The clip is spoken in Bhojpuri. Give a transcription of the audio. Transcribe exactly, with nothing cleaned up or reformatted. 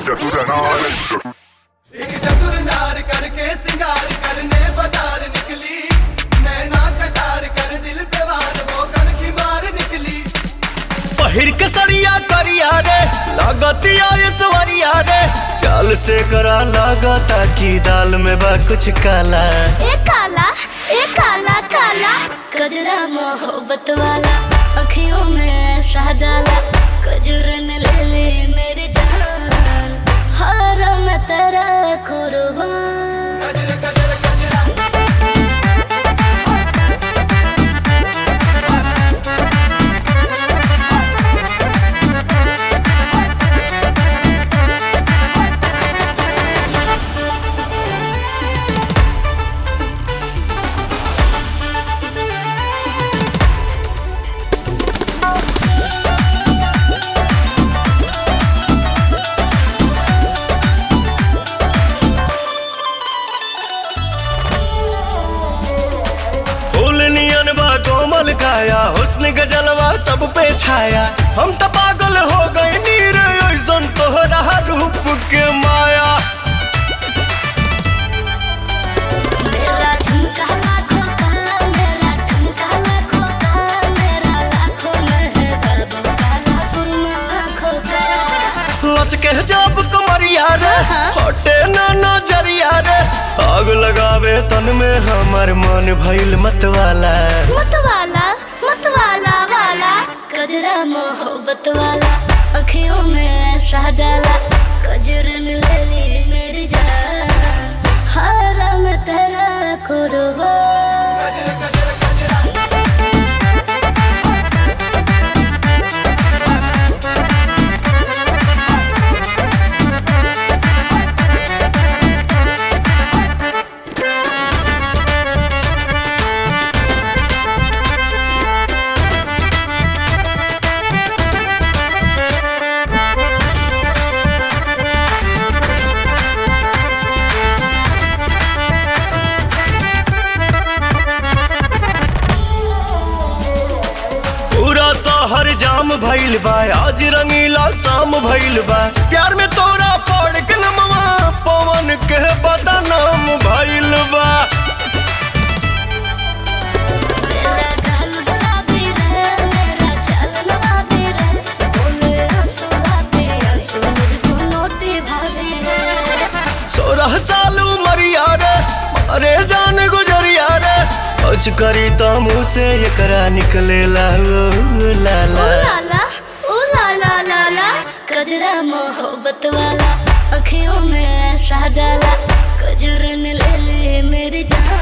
चतुर नार। एक चतुर नार करके सिंगार करने बाजार निकली, नैना कटार कर दिल पे वार वो कनखी मार निकली। पहिर के सड़िया करिया रे लागतिया ईश्वरिया रे, चाल से करा लागता की दाल में बा कुछ काला। ए काला ए काला काला कजरा मोहब्बत वाला, अखियों में ऐसा डाला कजरन ले ले मेरी जान, हर मैं तेरा कुर्बान। गजर गजर गजरा कोमल काया हुस्न का जलवा सब पे छाया, हम तो पागल हो गए नीर ऐसन तोहरा रूप के माया। मेरा झुमका लाखों का, मेरा झुमका लाखों का, मेरा लाखों में है बाबू काला सुरमा आँखों का। लचके जब कमरिया रे हटे ना नजरिया रे, आग लगावे तन में हमार मन भइल मतवाला। मतवाला मतवाला वाला कजरा मोहब्बत वाला, अखियों में ऐसा डाला कजरन ले ली मेरी जान, हर मैं तेरा कुर्बान। गजर गजर गजरा शहर जाम भइल बा, आज रंगीला शाम भइल बा, प्यार में तोरा पड़ के नमवा पवन के बदनाम भइल बा। मेरा गाल गुलाबी रे, मेरा चाल नवाबी रे, बोले आंसू आते आंसू मुझको नोटी भाभी रे। सोलह साल उमरिया रे अरे जान गुजरिया रे, कुछ करी तो मुँह से एकरा निकलेला ओ लाला। ओ लाला ओ लाला लाला कजरा मोहब्बत वाला, अखियों में ऐसा डाला कजरन ले ले मेरी जान।